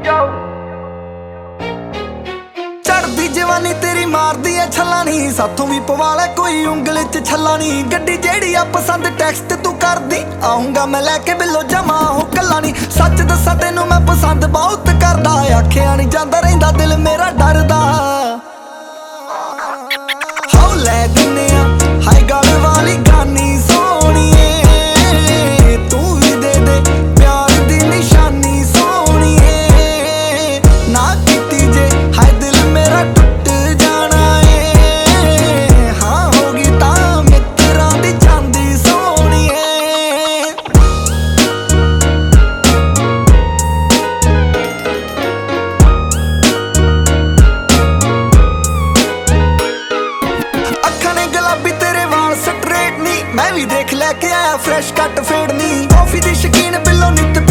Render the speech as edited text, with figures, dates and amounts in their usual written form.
चढ़दी जवानी तेरी मारदी है छला नी, साथों भी पवा ले कोई उंगल च छला नी। गड्डी जेड़ी आ पसंद टैक्सट तू कर दी, आऊंगा मैं लैके बिलो जमा हो कला नी। सच दसा तेनू मैं पसंद बहुत करदा, आखिया नहीं जांदा रहिंदा दिल मेरा डरदा। हाओ लै दिन्ने आ हाय गल वाली गानी सोहणीए, तू भी दे दे प्यार दी निशानी सोहणीए। ना कीती जे हाय दिल मेरा टुट जाना ए, हाँ होगी तां मित्रां दी चांदी सोहणीए। अखां ने गुलाबी तेरे वाल स्ट्रेट नी, मैं भी देख लैके आया फ्रैश कट फेड नी। कॉफी दी शकीन बिलो नित